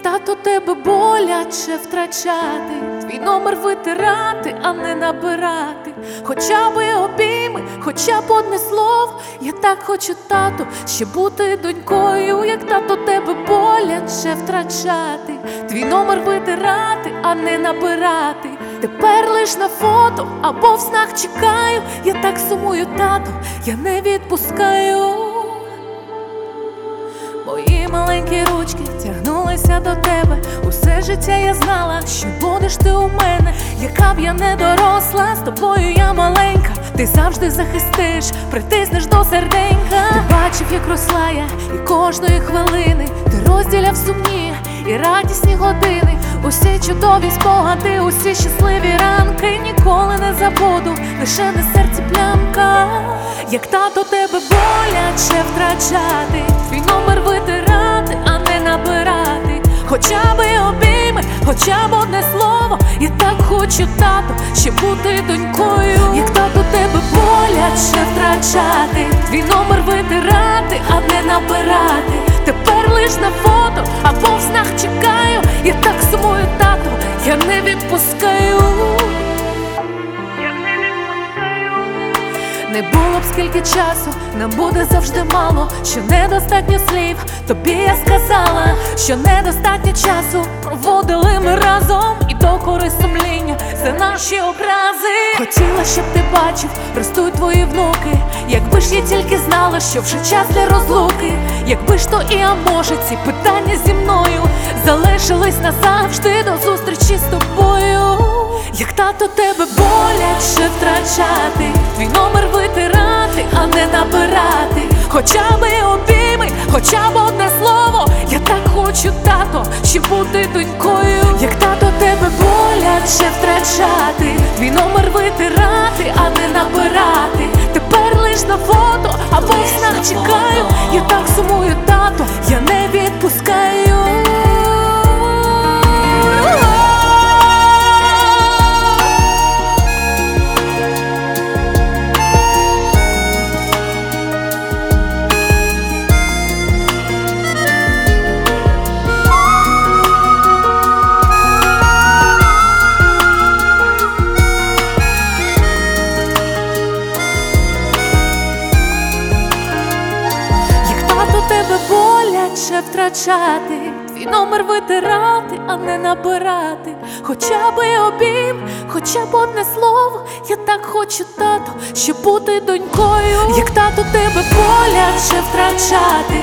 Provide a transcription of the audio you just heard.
тато, тебе боляче втрачати, твій номер витирати, а не набирати. Хоча би обійми, хоча б одне слово. Я так хочу, тато, ще бути донькою, як тато, тебе боляче втрачати, твій номер витирати, а не набирати. Тепер лиш на фото або в снах чекаю. Я так сумую, тато, я не відпускаю. Мої маленькі ручки тягнулися до тебе. Усе життя я знала, що будеш ти у мене. Яка б я не доросла, з тобою я маленька. Ти завжди захистиш, притиснеш до серденька. Ти бачив, як росла я, і кожної хвилини ти розділяв сумні і радісні години. Усі чудові спогади, усі щасливі ранки. Ніколи не забуду, лише на серці плямка. Як тато, тебе боляче втрачати, твій номер витирати, а не набирати. Хоча би обійми, хоча б одне слово. Я так хочу, тато, ще бути донькою. Як тато, тебе боляче втрачати, твій номер витирати, а не набирати. Тепер лиш на фото або в снах чекаю. Я так сумую, тато, я не відпускаю. Не було б скільки часу, нам буде завжди мало. Що недостатньо слів, тобі я сказала. Що недостатньо часу проводили ми разом. І докори сумління за наші образи. Хотіла, щоб ти бачив, ростуть твої внуки. Якби ж я тільки знала, що вже час для розлуки. Якби ж то і а може ці питання зі мною залишились назавжди до зустрічі з тобою. Як тато, тебе боляче втрачати, твій номер витирати, а не набирати. Хоча би обійми, хоча б одне слово. Я так хочу, тато, ще бути донькою. Як тато, тебе боляче втрачати, твій номер витирати, а не набирати. Тепер лиш на фото або в снах чекаю. Я так сумую, тато, я не відпускаю. Тебе боляче втрачати, твій номер витирати, а не набирати. Хоча би обійм, хоча б одне слово. Я так хочу, тато, ще бути донькою. Як тато, тебе боляче втрачати,